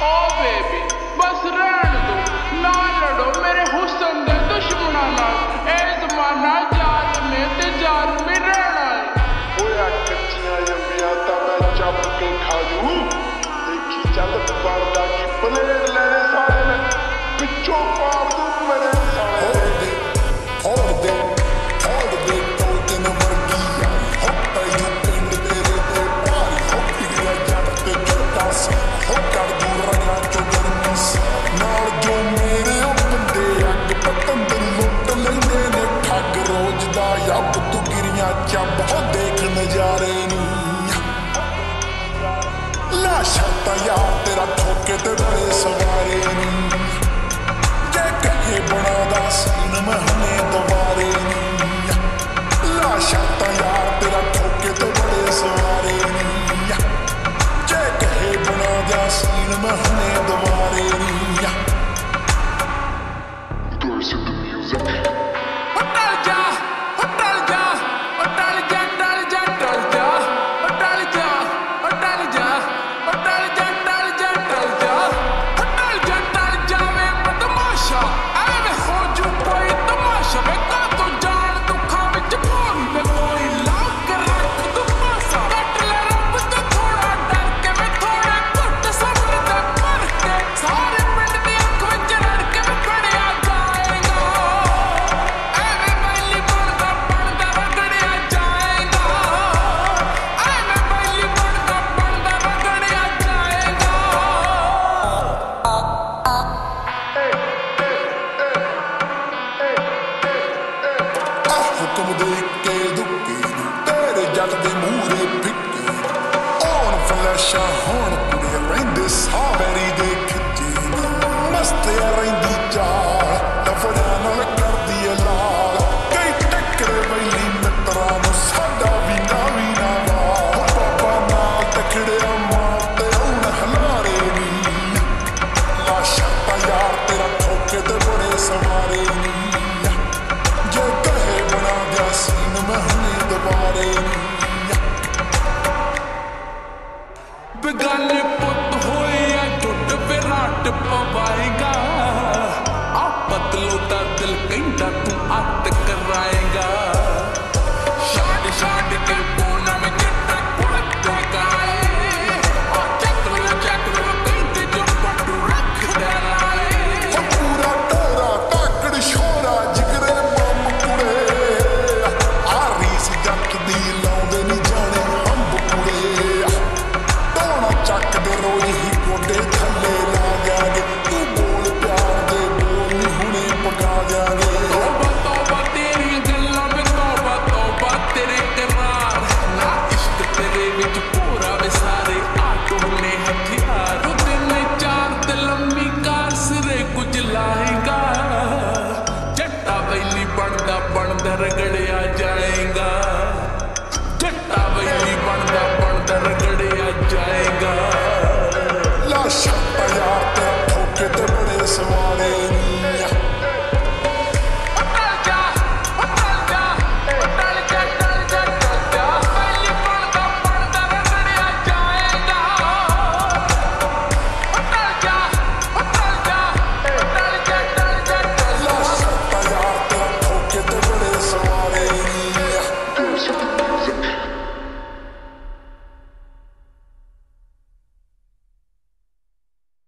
ओ baby बस रहन दो, ना लड़ो मेरे हुस्न दे दुश्मना नाल। ए जमाना जालिम ते जालिम रहना है। ओए कच्चियां अंबियां तां मैं चप के खाजू, देखी चल बनदा की प्लेट लेने सारे ने पिछों पाड़ दूं मेरे साले दे। लाशा यार तेरा ठोके ते बड़े सवारे नी, जे कहे बना दा सीन महने दोबारे नी। लाशा यार तेरा ठोके ते बड़े सवारे नी, जे कहे बना दा सीन महने दोबारे नी। हुक्म दे के दुक्की तेरे जग दे मूरे फिक्की, ओन फ्लैशा होण कुड़िया रहिंदे सावरी दे खिच्चे, मस्त रहिंदी चाल लफड़ियां नाल करदी ए लाल। कई टक्करे वैली मित्रां नूं साडा भी ना वाल, बाबा नाल तकड़िया मारते हुण हलारे नी। लाशा यार तेरा ठोके ते बड़े सवारे नी, सीन महने दोबारे नी। बेगाने पुत होए या टुट विराट पवाएगा, आ बदलो दा दिल कहंदा तू अट कराएगा। छाड़ छाड़ के कोना में जट्टा कुड़ते गाए, आ चक लो कहंदे जो पटू रख दे लाए। पूरा टोरा ताकड़ छोरा जिगरे बम कुड़े, जट दी लाउंदे नी जाने अंब कुड़े। टोना चक दे रोज ही गोडे थल्ले ला जागे, तू बोल प्यार दे बोल नी हुणे पका जागे। तौबा तेरी गल्लां में तौबा तेरे करार, ना इश्क तेरे विच पूरा वे सारे आटो ने हथियार। तेने चार ते लम्मी कार सिरे कुछ लाएगा, जट्टा वैली बनदा रगड़िया जाएगा। जट्टा वैली बनदा रगड़िया जाएगा। लाशा यार तेरा ठोके ते बड़े सवारे